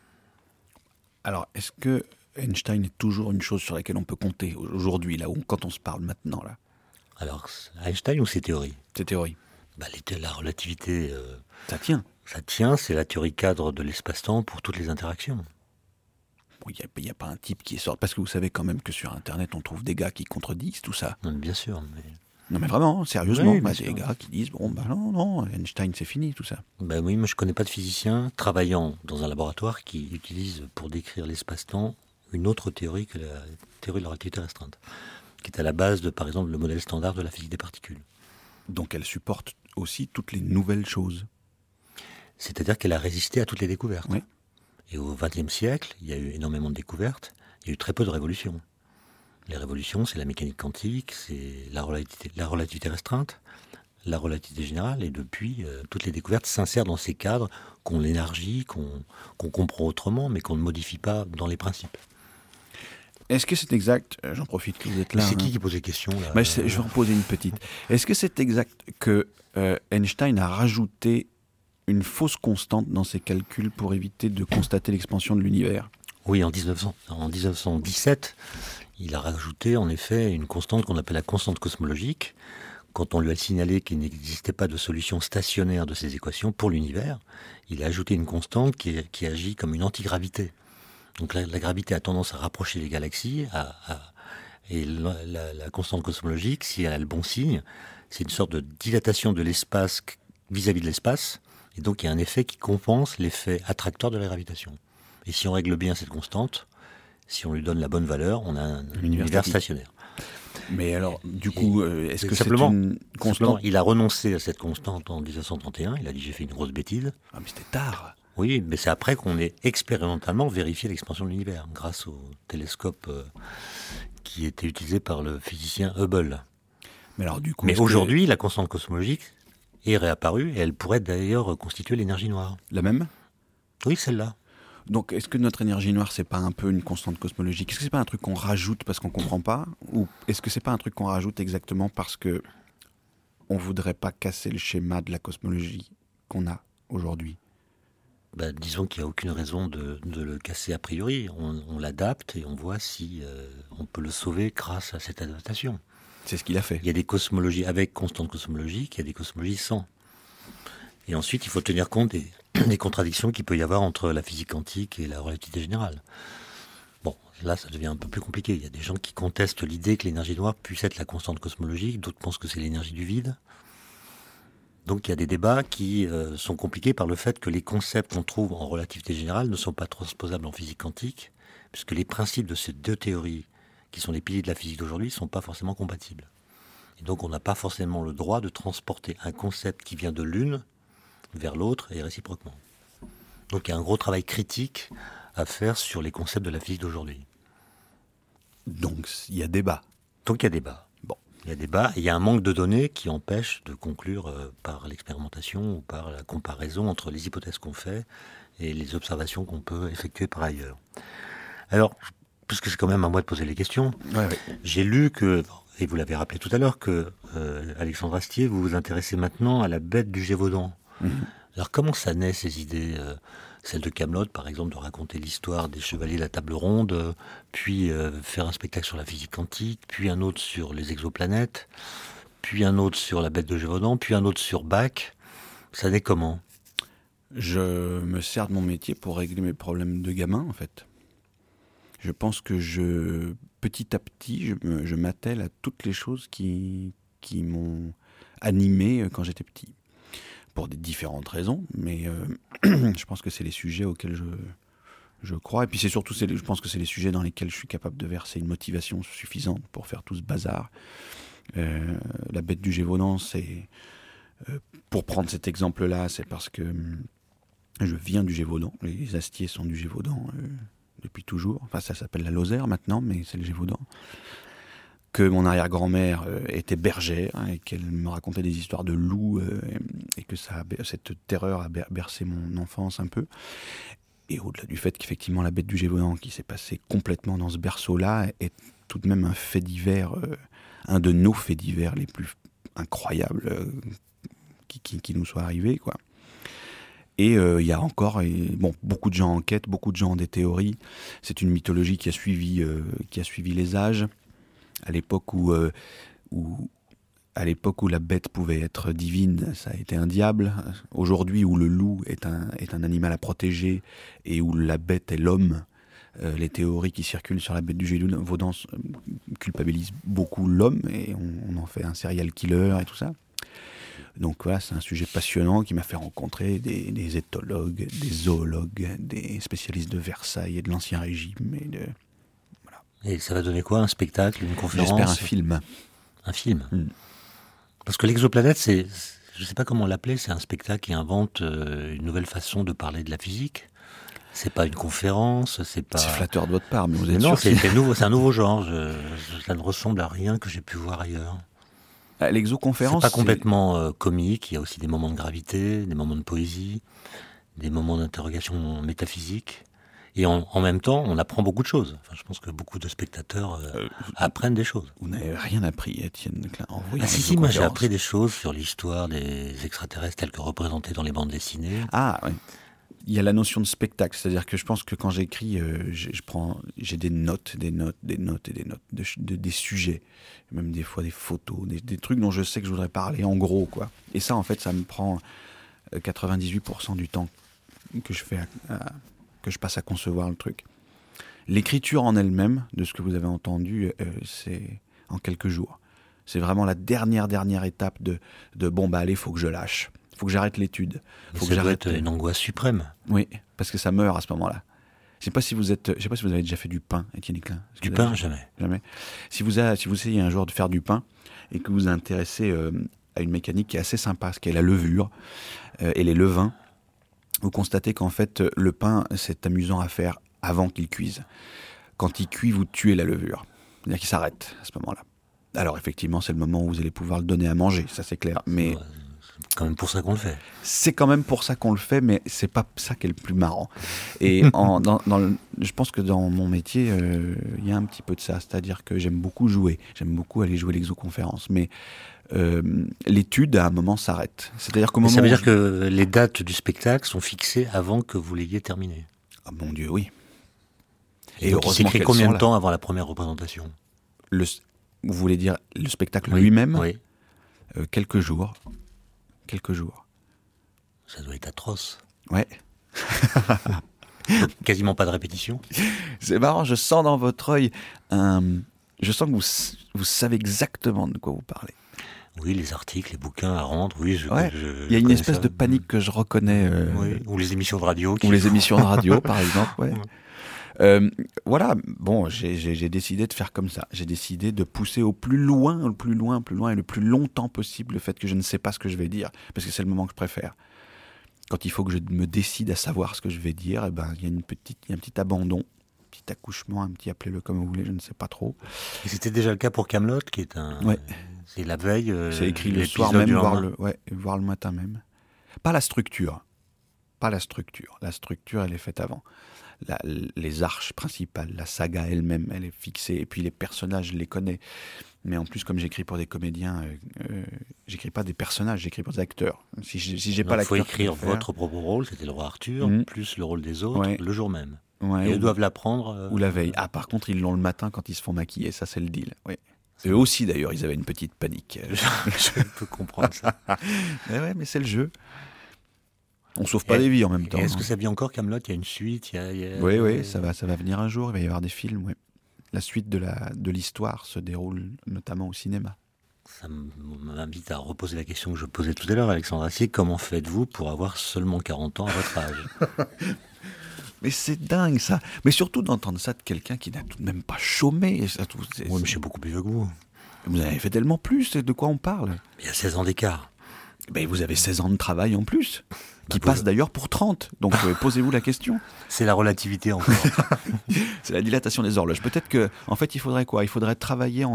Speaker 2: Alors, est-ce que Einstein est toujours une chose sur laquelle on peut compter aujourd'hui, là, quand on se parle maintenant, là?
Speaker 1: Alors, Einstein ou ses théories?
Speaker 2: Ces théories.
Speaker 1: La relativité,
Speaker 2: Ça tient.
Speaker 1: ça tient, c'est la théorie cadre de l'espace-temps pour toutes les interactions.
Speaker 2: Il n'y a pas un type qui sort. Parce que vous savez quand même que sur Internet, on trouve des gars qui contredisent tout ça.
Speaker 1: Non, bien sûr, mais...
Speaker 2: Non, mais vraiment, sérieusement,
Speaker 1: Oui,
Speaker 2: des
Speaker 1: bien sûr.
Speaker 2: gars qui disent non, Einstein, c'est fini, tout ça.
Speaker 1: Ben oui, moi je connais pas de physicien travaillant dans un laboratoire qui utilise pour décrire l'espace-temps une autre théorie que la théorie de la relativité restreinte, qui est à la base de, par exemple, le modèle standard de la physique des particules.
Speaker 2: Donc elle supporte aussi toutes les nouvelles choses.
Speaker 1: C'est-à-dire qu'elle a résisté à toutes les découvertes.
Speaker 2: Oui.
Speaker 1: Et au XXe siècle, il y a eu énormément de découvertes, il y a eu très peu de révolutions. Les révolutions, c'est la mécanique quantique, c'est la relativité restreinte, la relativité générale, et depuis, toutes les découvertes s'insèrent dans ces cadres qu'on élargit, qu'on comprend autrement, mais qu'on ne modifie pas dans les principes.
Speaker 2: Est-ce que c'est exact, j'en profite que vous êtes là.
Speaker 1: C'est qui pose les questions là
Speaker 2: Bah, je vais en poser une petite. Est-ce que c'est exact que Einstein a rajouté une fausse constante dans ses calculs pour éviter de constater l'expansion de l'univers?
Speaker 1: Oui, en 1917, il a rajouté en effet une constante qu'on appelle la constante cosmologique. Quand on lui a signalé qu'il n'existait pas de solution stationnaire de ces équations pour l'univers, il a ajouté une constante qui agit comme une antigravité. Donc la gravité a tendance à rapprocher les galaxies, et la constante cosmologique, si elle a le bon signe, c'est une sorte de dilatation de l'espace vis-à-vis de l'espace, et donc il y a un effet qui compense l'effet attracteur de la gravitation. Et si on règle bien cette constante, si on lui donne la bonne valeur, on a un univers stationnaire.
Speaker 2: Mais alors, du coup, est-ce que c'est
Speaker 1: simplement,
Speaker 2: une constante?
Speaker 1: il a renoncé à cette constante en 1931, il a dit j'ai fait une grosse bêtise.
Speaker 2: Ah, mais c'était tard.
Speaker 1: Oui, mais c'est après qu'on ait expérimentalement vérifié l'expansion de l'univers, grâce au télescope qui était utilisé par le physicien Hubble.
Speaker 2: Mais alors, du coup,
Speaker 1: Mais aujourd'hui, la constante cosmologique est réapparue, et elle pourrait d'ailleurs constituer l'énergie noire.
Speaker 2: la même?
Speaker 1: Oui, celle-là.
Speaker 2: Donc, est-ce que notre énergie noire, c'est pas un peu une constante cosmologique? Est-ce que c'est pas un truc qu'on rajoute parce qu'on comprend pas? Ou est-ce que c'est pas un truc qu'on rajoute exactement parce que on voudrait pas casser le schéma de la cosmologie qu'on a aujourd'hui?
Speaker 1: Disons qu'il n'y a aucune raison de le casser a priori. On l'adapte et on voit si on peut le sauver grâce à cette adaptation.
Speaker 2: C'est ce qu'il a fait.
Speaker 1: Il y a des cosmologies avec constante cosmologique, il y a des cosmologies sans. Et ensuite, il faut tenir compte des contradictions qu'il peut y avoir entre la physique quantique et la relativité générale. Bon, là, ça devient un peu plus compliqué. Il y a des gens qui contestent l'idée que l'énergie noire puisse être la constante cosmologique, d'autres pensent que c'est l'énergie du vide. Donc il y a des débats qui sont compliqués par le fait que les concepts qu'on trouve en relativité générale ne sont pas transposables en physique quantique, puisque les principes de ces deux théories, qui sont les piliers de la physique d'aujourd'hui, ne sont pas forcément compatibles. Et donc on n'a pas forcément le droit de transporter un concept qui vient de l'une vers l'autre et réciproquement. Donc il y a un gros travail critique à faire sur les concepts de la physique d'aujourd'hui.
Speaker 2: Donc il y a débat.
Speaker 1: Donc il y a débat.
Speaker 2: Bon.
Speaker 1: Il y a débat, et il y a un manque de données qui empêche de conclure par l'expérimentation ou par la comparaison entre les hypothèses qu'on fait et les observations qu'on peut effectuer par ailleurs. Alors, puisque c'est quand même à moi de poser les questions,
Speaker 2: Ouais.
Speaker 1: j'ai lu que, et vous l'avez rappelé tout à l'heure, que Alexandre Astier, vous vous intéressez maintenant à la bête du Gévaudan. Alors comment ça naît, ces idées celle de Kaamelott, par exemple, de raconter l'histoire des chevaliers de la table ronde, puis faire un spectacle sur la physique quantique, puis un autre sur les exoplanètes, puis un autre sur la bête de Gévaudan, puis un autre sur Bach. Ça naît comment ?
Speaker 2: Je me sers de mon métier pour régler mes problèmes de gamin, en fait. Je pense que petit à petit, je m'attelle à toutes les choses qui m'ont animé quand j'étais petit. Pour des différentes raisons, mais je pense que c'est les sujets auxquels je crois. Et puis c'est surtout, je pense que c'est les sujets dans lesquels je suis capable de verser une motivation suffisante pour faire tout ce bazar. La bête du Gévaudan, c'est... pour prendre cet exemple-là, c'est parce que je viens du Gévaudan. Les Astiers sont du Gévaudan depuis toujours. Enfin, ça s'appelle la Lozère maintenant, mais c'est le Gévaudan. Que mon arrière-grand-mère était bergère et qu'elle me racontait des histoires de loups et que cette terreur a bercé mon enfance un peu. Et au-delà du fait qu'effectivement la bête du Gévaudan qui s'est passée complètement dans ce berceau-là est tout de même un fait divers, un de nos faits divers les plus incroyables qui nous soit arrivé, quoi. Et il y a encore, beaucoup de gens enquêtent, beaucoup de gens ont des théories. C'est une mythologie qui a suivi les âges. À l'époque où la bête pouvait être divine, ça a été un diable. Aujourd'hui, où le loup est un animal à protéger et où la bête est l'homme, les théories qui circulent sur la bête du Gévaudan culpabilisent beaucoup l'homme et on en fait un serial killer et tout ça. Donc voilà, c'est un sujet passionnant qui m'a fait rencontrer des éthologues, des zoologues, des spécialistes de Versailles et de l'Ancien Régime et de...
Speaker 1: Et ça va donner quoi, un spectacle, une conférence ?
Speaker 2: J'espère un film.
Speaker 1: Un film. Parce que l'exoplanète, je ne sais pas comment l'appeler, c'est un spectacle qui invente une nouvelle façon de parler de la physique. C'est pas une conférence, c'est pas...
Speaker 2: C'est flatteur de votre part, mais vous êtes
Speaker 1: non,
Speaker 2: sûr
Speaker 1: c'est un nouveau genre. Ça ne ressemble à rien que j'ai pu voir ailleurs.
Speaker 2: L'exoconférence,
Speaker 1: c'est pas complètement comique, il y a aussi des moments de gravité, des moments de poésie, des moments d'interrogation métaphysique. Et en même temps, on apprend beaucoup de choses. Enfin, je pense que beaucoup de spectateurs apprennent des choses.
Speaker 2: Vous n'avez rien appris, Étienne Klein.
Speaker 1: Si, moi j'ai appris des choses sur l'histoire des extraterrestres tels que représentés dans les bandes dessinées.
Speaker 2: Ah, oui. Il y a la notion de spectacle, c'est-à-dire que je pense que quand j'écris, j'ai des notes, des sujets, même des fois des photos, des trucs dont je sais que je voudrais parler en gros, quoi. Et ça, en fait, ça me prend 98% du temps que je passe à concevoir le truc. L'écriture en elle-même, de ce que vous avez entendu, c'est en quelques jours. C'est vraiment la dernière étape de allez, faut que je lâche. Faut que j'arrête l'étude.
Speaker 1: Faut que j'arrête une angoisse suprême.
Speaker 2: Oui, parce que ça meurt à ce moment-là. Je sais pas si vous avez déjà fait du pain, Étienne Klein.
Speaker 1: Du pain, jamais.
Speaker 2: Jamais. Si vous essayez un jour de faire du pain et que vous vous intéressez à une mécanique qui est assez sympa, ce qu'est la levure et les levains, vous constatez qu'en fait, le pain, c'est amusant à faire avant qu'il cuise. Quand il cuit, vous tuez la levure. C'est-à-dire qu'il s'arrête à ce moment-là. Alors effectivement, c'est le moment où vous allez pouvoir le donner à manger, ça c'est clair. Mais
Speaker 1: c'est quand même pour ça qu'on le fait.
Speaker 2: C'est quand même pour ça qu'on le fait, mais c'est pas ça qui est le plus marrant. Et je pense que dans mon métier, il y a un petit peu de ça. C'est-à-dire que j'aime beaucoup jouer. J'aime beaucoup aller jouer l'exoconférence. Mais l'étude, à un moment, s'arrête. C'est-à-dire qu'au moment
Speaker 1: ça veut dire que les dates du spectacle sont fixées avant que vous l'ayez terminé.
Speaker 2: Ah mon Dieu, oui.
Speaker 1: Et donc, il s'écrit combien de temps avant la première représentation ?
Speaker 2: Vous voulez dire le spectacle lui-même ?
Speaker 1: Oui.
Speaker 2: Quelques jours. Quelques jours.
Speaker 1: Ça doit être atroce.
Speaker 2: Ouais.
Speaker 1: Quasiment pas de répétition.
Speaker 2: C'est marrant, je sens dans votre œil je sens que vous savez exactement de quoi vous parlez.
Speaker 1: Oui, les articles, les bouquins à rendre, oui.
Speaker 2: Il y a une espèce de panique que je reconnais.
Speaker 1: Oui, ou les émissions de radio.
Speaker 2: Ou les émissions de radio, par exemple, ouais. Voilà, bon, j'ai décidé de faire comme ça. J'ai décidé de pousser au plus loin et le plus longtemps possible le fait que je ne sais pas ce que je vais dire, parce que c'est le moment que je préfère. Quand il faut que je me décide à savoir ce que je vais dire, il y a un petit abandon. petit accouchement, un petit, appelez-le comme vous voulez, je ne sais pas trop.
Speaker 1: Et c'était déjà le cas pour Kaamelott, qui est
Speaker 2: Ouais.
Speaker 1: C'est la veille.
Speaker 2: C'est écrit le
Speaker 1: l'épisode
Speaker 2: soir même,
Speaker 1: du
Speaker 2: voire
Speaker 1: lendemain.
Speaker 2: voire le matin même. Pas la structure. La structure, elle est faite avant. Les arches principales, la saga elle-même, elle est fixée. Et puis les personnages, je les connais. Mais en plus, comme j'écris pour des comédiens, j'écris pas des personnages, j'écris pour des acteurs. Si j'ai pas
Speaker 1: Il faut
Speaker 2: l'acteur,
Speaker 1: écrire
Speaker 2: qui peut le
Speaker 1: votre propre rôle, c'était le roi Arthur,
Speaker 2: Mhm.
Speaker 1: plus le rôle des autres,
Speaker 2: Ouais.
Speaker 1: le jour même.
Speaker 2: faire. Ouais,
Speaker 1: Et eux
Speaker 2: ou,
Speaker 1: doivent l'apprendre.
Speaker 2: ou la veille. Ah, par contre, ils l'ont le matin quand ils se font maquiller. Ça, c'est le deal. Oui. Eux aussi, d'ailleurs, ils avaient une petite panique.
Speaker 1: Je peux comprendre ça.
Speaker 2: Mais c'est le jeu. On sauve pas des vies en même temps.
Speaker 1: Et est-ce
Speaker 2: hein.
Speaker 1: que ça vit encore Kaamelott? Il y a une suite,
Speaker 2: Oui, ça va venir un jour. Il va y avoir des films. Ouais. La suite de l'histoire se déroule notamment au cinéma.
Speaker 1: Ça m'invite à reposer la question que je posais tout à l'heure, Alexandre Assier. Comment faites-vous pour avoir seulement 40 ans à votre âge?
Speaker 2: Mais c'est dingue ça. Mais surtout d'entendre ça de quelqu'un qui n'a tout de même pas chômé.
Speaker 1: Oui, mais je suis beaucoup plus vieux que vous.
Speaker 2: Vous avez fait tellement plus. De quoi on parle?
Speaker 1: Il y a 16 ans d'écart.
Speaker 2: Ben, vous avez 16 ans de travail en plus. Qui
Speaker 1: Bah,
Speaker 2: passe d'ailleurs pour 30. Donc posez-vous la question.
Speaker 1: C'est la relativité encore.
Speaker 2: C'est la dilatation des horloges. Peut-être que, en fait, il faudrait quoi? Il faudrait travailler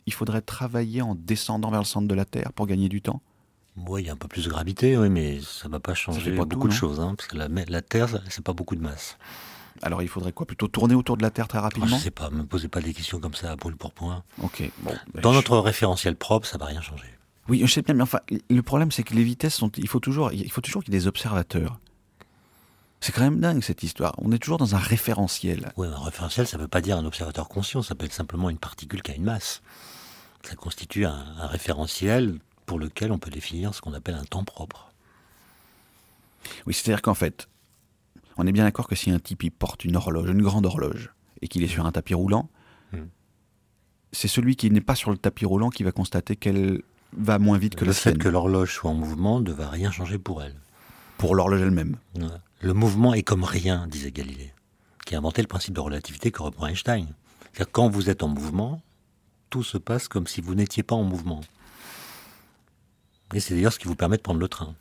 Speaker 2: en descendant vers le centre de la Terre pour gagner du temps.
Speaker 1: Oui, il y a un peu plus de gravité, oui, mais ça ne va pas changer
Speaker 2: fait pas
Speaker 1: beaucoup
Speaker 2: tout,
Speaker 1: de
Speaker 2: non
Speaker 1: choses. Hein, parce que la Terre, c'est pas beaucoup de masse.
Speaker 2: Alors il faudrait quoi? Plutôt tourner autour de la Terre très
Speaker 1: Je
Speaker 2: rapidement?
Speaker 1: ne sais pas, ne me posez pas des questions comme ça à brûle pour point.
Speaker 2: Ok. Bon, ben,
Speaker 1: Dans notre référentiel propre, ça ne va rien changer.
Speaker 2: Oui, je sais bien, mais enfin, le problème, c'est que les vitesses sont. Il faut toujours qu'il y ait des observateurs. C'est quand même dingue cette histoire. On est toujours dans un référentiel.
Speaker 1: Oui, un référentiel, ça ne veut pas dire un observateur conscient, ça peut être simplement une particule qui a une masse. Ça constitue un référentiel pour lequel on peut définir ce qu'on appelle un temps propre.
Speaker 2: Oui, c'est-à-dire qu'en fait, on est bien d'accord que si un type il porte une horloge, une grande horloge, et qu'il est sur un tapis roulant, c'est celui qui n'est pas sur le tapis roulant qui va constater qu'elle va moins vite que
Speaker 1: Le
Speaker 2: la
Speaker 1: fait
Speaker 2: sienne.
Speaker 1: que l'horloge soit en mouvement ne va rien changer pour elle.
Speaker 2: Pour l'horloge elle-même.
Speaker 1: Le mouvement est comme rien, disait Galilée, qui a inventé le principe de relativité que reprend Einstein. C'est-à-dire quand vous êtes en mouvement, tout se passe comme si vous n'étiez pas en mouvement. Et c'est d'ailleurs ce qui vous permet de prendre le train.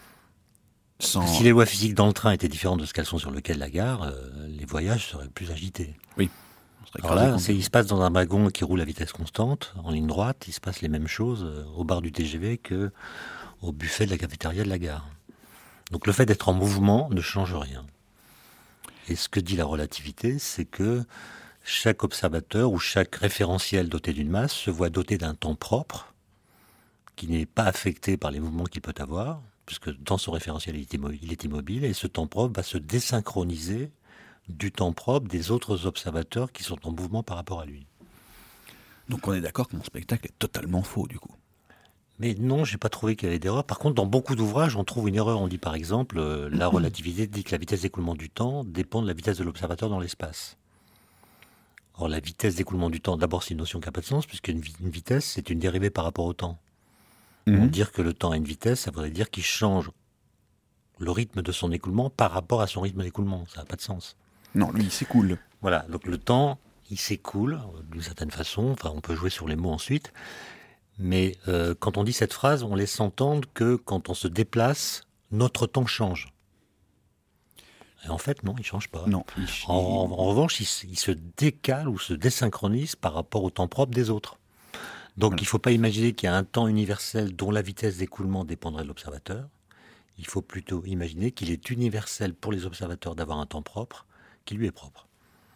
Speaker 1: Si les lois physiques dans le train étaient différentes de ce qu'elles sont sur le quai de la gare, les voyages seraient plus agités.
Speaker 2: Oui.
Speaker 1: Alors là, il se passe dans un wagon qui roule à vitesse constante, en ligne droite, il se passe les mêmes choses au bar du TGV qu'au buffet de la cafétéria de la gare. Donc le fait d'être en mouvement ne change rien. Et ce que dit la relativité, c'est que chaque observateur ou chaque référentiel doté d'une masse se voit doté d'un temps propre qui n'est pas affecté par les mouvements qu'il peut avoir, puisque dans son référentiel il est immobile, et ce temps propre va se désynchroniser du temps propre des autres observateurs qui sont en mouvement par rapport à lui.
Speaker 2: Donc on est d'accord que mon spectacle est totalement faux du coup.
Speaker 1: Mais non, j'ai pas trouvé qu'il y avait d'erreur. Par contre, dans beaucoup d'ouvrages, on trouve une erreur. On dit par exemple, la relativité dit que la vitesse d'écoulement du temps dépend de la vitesse de l'observateur dans l'espace. Or, la vitesse d'écoulement du temps, d'abord, c'est une notion qui n'a pas de sens, puisqu'une vitesse, c'est une dérivée par rapport au temps. Dire que le temps a une vitesse, ça voudrait dire qu'il change le rythme de son écoulement par rapport à son rythme d'écoulement. Ça n'a pas de sens.
Speaker 2: Non, lui, il s'écoule.
Speaker 1: Voilà, donc le temps, il s'écoule d'une certaine façon. Enfin, on peut jouer sur les mots ensuite. Mais quand on dit cette phrase, on laisse entendre que quand on se déplace, notre temps change. Et en fait, non, il ne change pas.
Speaker 2: Non.
Speaker 1: En revanche, il se décale ou se désynchronise par rapport au temps propre des autres. Donc il ne faut pas imaginer qu'il y a un temps universel dont la vitesse d'écoulement dépendrait de l'observateur. Il faut plutôt imaginer qu'il est universel pour les observateurs d'avoir un temps propre qui lui est propre.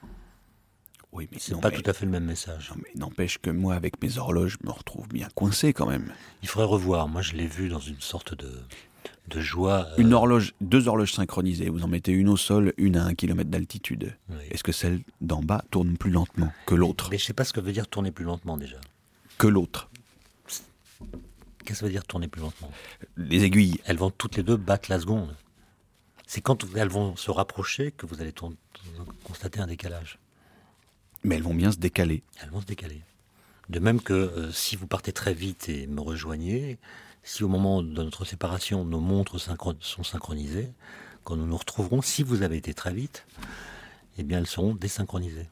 Speaker 2: Oui, mais
Speaker 1: c'est pas tout à fait le même message.
Speaker 2: Non, mais n'empêche que moi, avec mes horloges, je me retrouve bien coincé quand même.
Speaker 1: Il faudrait revoir. Moi, je l'ai vu dans une sorte de joie.
Speaker 2: Deux horloges synchronisées. Vous en mettez une au sol, une à 1 km d'altitude.
Speaker 1: Oui.
Speaker 2: Est-ce que celle d'en bas tourne plus lentement que l'autre?
Speaker 1: Mais je ne sais pas ce que veut dire tourner plus lentement déjà.
Speaker 2: Que l'autre.
Speaker 1: Qu'est-ce que ça veut dire tourner plus lentement?
Speaker 2: Les aiguilles.
Speaker 1: Elles vont toutes les deux battre la seconde. C'est quand elles vont se rapprocher que vous allez constater un décalage.
Speaker 2: Mais elles vont bien se décaler.
Speaker 1: Elles vont se décaler. De même que si vous partez très vite et me rejoignez, si au moment de notre séparation, nos montres sont synchronisées, quand nous nous retrouverons, si vous avez été très vite, eh bien elles seront désynchronisées.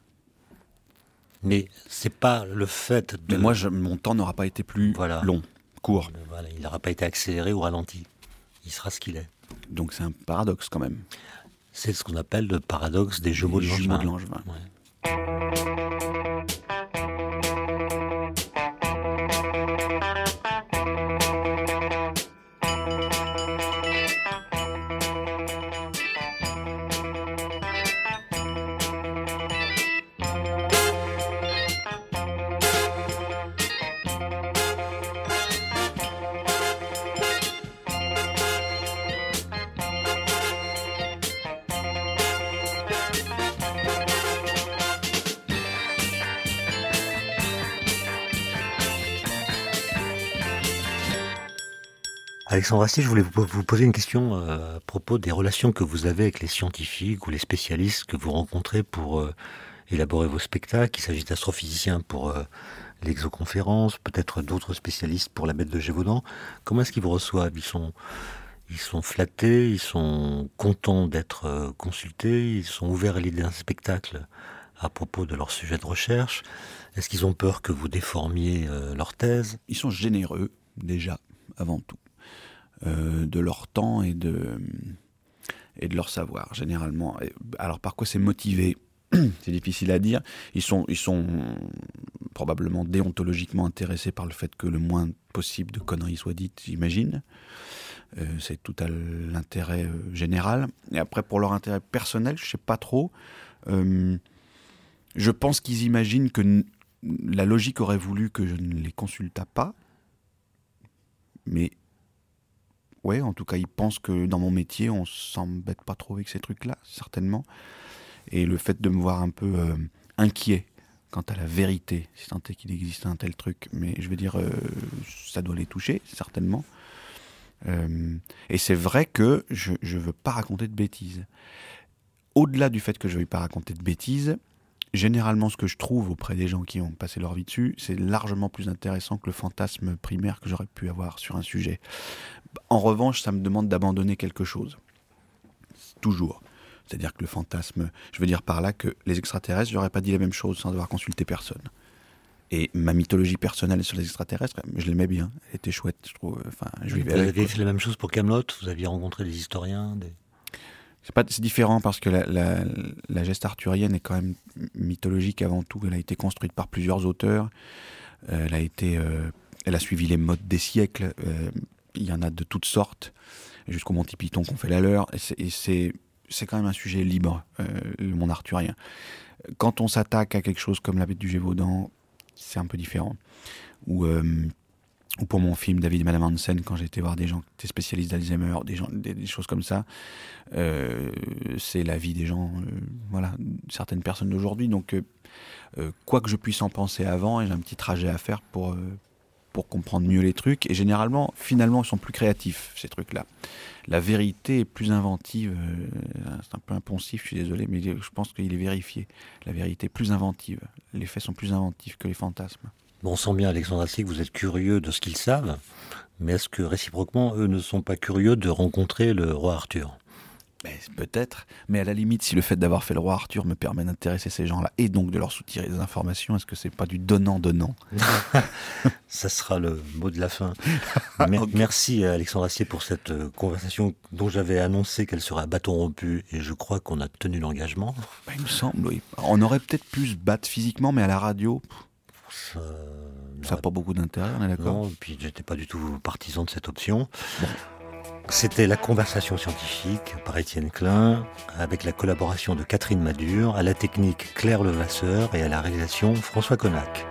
Speaker 1: Mais c'est pas le fait de...
Speaker 2: Mais moi, mon temps n'aura pas été plus long, court.
Speaker 1: Voilà, il n'aura pas été accéléré ou ralenti. Il sera ce qu'il est.
Speaker 2: Donc c'est un paradoxe quand même.
Speaker 1: C'est ce qu'on appelle le paradoxe des jumeaux de Langevin.
Speaker 2: Ouais.
Speaker 1: Alexandre Astier, je voulais vous poser une question à propos des relations que vous avez avec les scientifiques ou les spécialistes que vous rencontrez pour élaborer vos spectacles. Il s'agit d'astrophysiciens pour l'exoconférence, peut-être d'autres spécialistes pour la bête de Gévaudan. Comment est-ce qu'ils vous reçoivent ? Ils sont flattés, ils sont contents d'être consultés, ils sont ouverts à l'idée d'un spectacle à propos de leur sujet de recherche. Est-ce qu'ils ont peur que vous déformiez leur thèse ?
Speaker 2: Ils sont généreux, déjà, avant tout. De leur temps et de leur savoir, généralement. Alors, par quoi c'est motivé ? C'est difficile à dire. Ils sont probablement déontologiquement intéressés par le fait que le moins possible de conneries soient dites, j'imagine. C'est tout à l'intérêt général. Et après, pour leur intérêt personnel, je ne sais pas trop. Je pense qu'ils imaginent que la logique aurait voulu que je ne les consultât pas. Mais ouais, en tout cas, ils pensent que dans mon métier, on s'embête pas trop avec ces trucs-là, certainement. Et le fait de me voir un peu inquiet quant à la vérité, si tant est qu'il existe un tel truc, mais je veux dire, ça doit les toucher, certainement. Et c'est vrai que je veux pas raconter de bêtises. Au-delà du fait que je ne veux pas raconter de bêtises, généralement, ce que je trouve auprès des gens qui ont passé leur vie dessus, c'est largement plus intéressant que le fantasme primaire que j'aurais pu avoir sur un sujet. En revanche, ça me demande d'abandonner quelque chose. Toujours. C'est-à-dire que le fantasme... Je veux dire par là que les extraterrestres, j'aurais pas dit la même chose sans devoir consulter personne. Et ma mythologie personnelle sur les extraterrestres, je l'aimais bien. Elle était chouette, je trouve. Enfin, je vivais avec.
Speaker 1: Vous aviez fait la même chose pour Kaamelott ? Vous aviez rencontré des historiens
Speaker 2: C'est différent parce que la geste arthurienne est quand même mythologique avant tout. Elle a été construite par plusieurs auteurs. Elle a suivi les modes des siècles. Il y en a de toutes sortes, jusqu'au Monty Python qu'on fait la leur. Et c'est quand même un sujet libre, le monde arthurien. Quand on s'attaque à quelque chose comme la bête du Gévaudan, c'est un peu différent. Ou pour mon film David et Madame Hansen, quand j'ai été voir des gens qui étaient spécialistes d'Alzheimer, des choses comme ça, c'est la vie des gens, certaines personnes d'aujourd'hui. Donc, quoi que je puisse en penser avant, j'ai un petit trajet à faire pour comprendre mieux les trucs. Et généralement, finalement, ils sont plus créatifs, ces trucs-là. La vérité est plus inventive. C'est un peu impensif, je suis désolé, mais je pense qu'il est vérifié. La vérité est plus inventive. Les faits sont plus inventifs que les fantasmes.
Speaker 1: Bon, on sent bien, Alexandre Astier, que vous êtes curieux de ce qu'ils savent, mais est-ce que réciproquement, eux ne sont pas curieux de rencontrer le roi Arthur ?
Speaker 2: Peut-être, mais à la limite, si le fait d'avoir fait le roi Arthur me permet d'intéresser ces gens-là et donc de leur soutirer des informations, est-ce que c'est pas du donnant-donnant ?
Speaker 1: Ça sera le mot de la fin.
Speaker 2: Okay.
Speaker 1: Merci Alexandre Astier pour cette conversation dont j'avais annoncé qu'elle serait à bâton rompu et je crois qu'on a tenu l'engagement.
Speaker 2: Il me semble, oui. On aurait peut-être pu se battre physiquement, mais à la radio... Ça n'a pas beaucoup d'intérêt, on est d'accord ?
Speaker 1: Non, et puis j'étais pas du tout partisan de cette option. Bon. C'était La Conversation scientifique par Étienne Klein, avec la collaboration de Catherine Madure, à la technique Claire Levasseur et à la réalisation François Connac.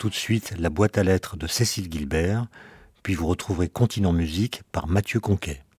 Speaker 1: tout de suite la boîte à lettres de Cécile Gilbert, puis vous retrouverez Continent Musique par Mathieu Conquet.